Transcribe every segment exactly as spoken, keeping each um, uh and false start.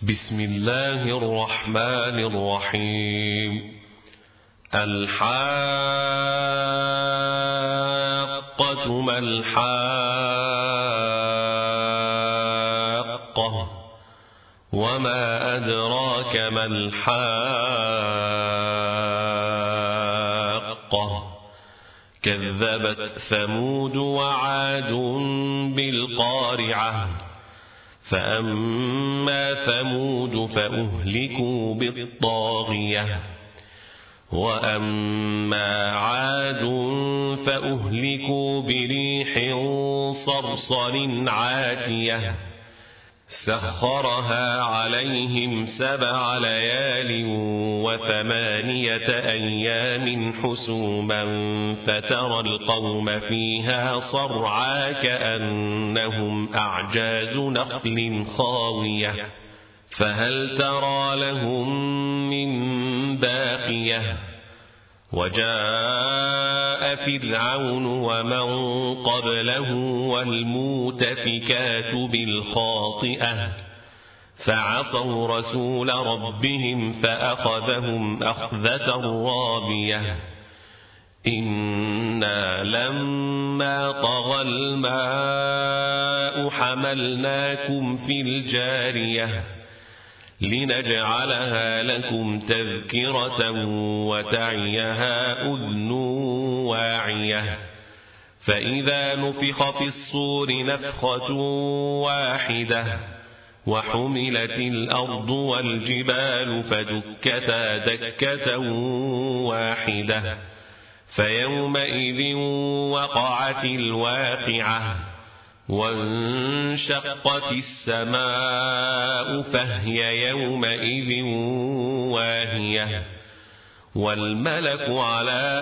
بسم الله الرحمن الرحيم. الحاقة ما الحاقة وما أدراك ما الحاقة كذبت ثمود وعاد بالقارعة فأما ثمود فأهلكوا بالطاغية وأما عاد فأهلكوا بريح صرصر عاتية سخرها عليهم سبع ليال وثمانية أيام حسوما فترى القوم فيها صرعى كأنهم أعجاز نخل خاوية فهل ترى لهم من باقية وجاء فرعون ومن قبله والمؤتفكات بالخاطئة فعصوا رسول ربهم فأخذهم أخذة رابية إنا لما طغى الماء حملناكم في الجارية لنجعلها لكم تذكرة وتعيها أذن واعية فإذا نفخ في الصور نفخة واحدة وحملت الأرض والجبال فدكتا دكة واحدة فيومئذ وقعت الواقعة وانشقت السماء فهي يومئذ واهية والملك على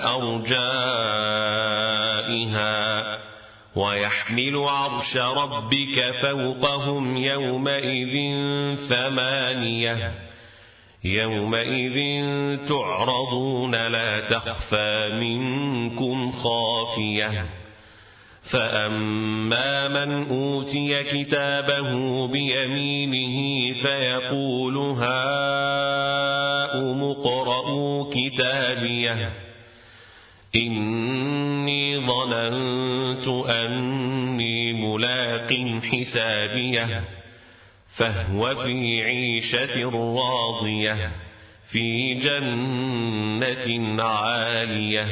أرجائها ويحمل عرش ربك فوقهم يومئذ ثمانية يومئذ تعرضون لا تخفى منكم خافية فأما من أوتي كتابه بيمينه فيقول هاؤم اقرءوا كتابيه إني ظننت أني ملاق حسابيه فهو في عيشة راضية في جنة عالية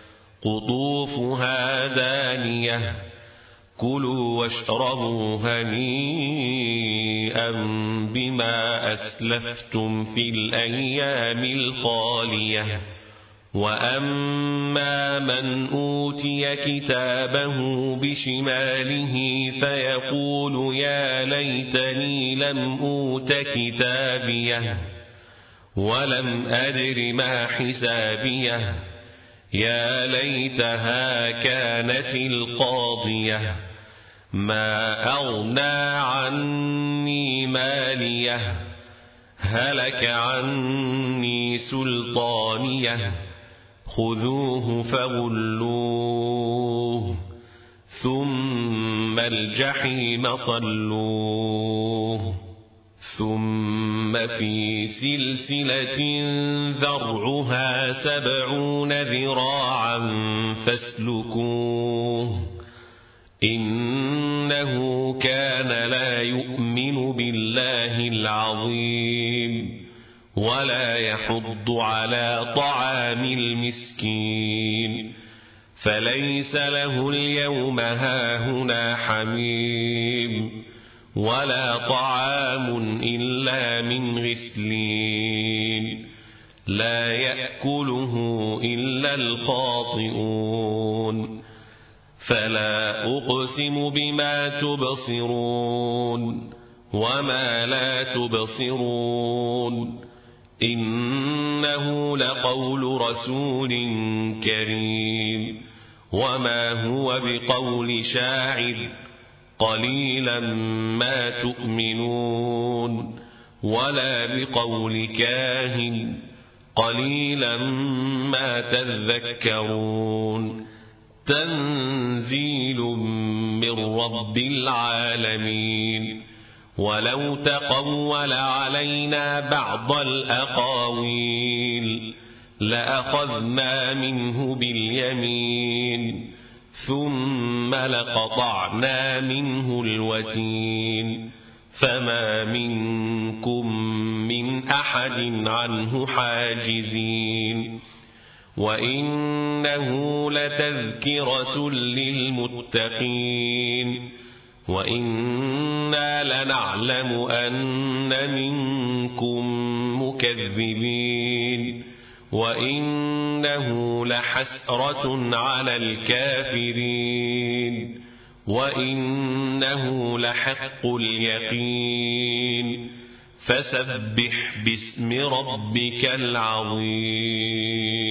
قطوفها دانية كلوا واشربوا هنيئا بما أسلفتم في الأيام الخالية وأما من أوتي كتابه بشماله فيقول يا ليتني لم أوت كتابيه ولم أدر ما حسابيه يا ليتها كانت القاضية ما أغنى عني ماليه هلك عني سلطانيه خذوه فغلوه ثم الجحيم صلوه ثم في سلسلة ذرعها سبعون ذراعا فاسلكوه إنه كان لا يؤمن بالله العظيم ولا يحض على طعام المسكين فليس له اليوم هاهنا حميم ولا طعام إلا من غسلين لا يأكله إلا الخاطئون فلا أقسم بما تبصرون وما لا تبصرون إنه لقول رسول كريم وما هو بقول شاعر قليلا ما تؤمنون ولا بقول كاهن قليلا ما تذكرون تنزيل من رب العالمين ولو تقول علينا بعض الأقاويل لأخذنا منه باليمين ثم لقطعنا منه الوتين فما منكم من أحد عنه حاجزين وإنه لتذكرة للمتقين وإنا لنعلم أن منكم مكذبين وإنه لحسرة على الكافرين وإنه لحق اليقين فسبح باسم ربك العظيم.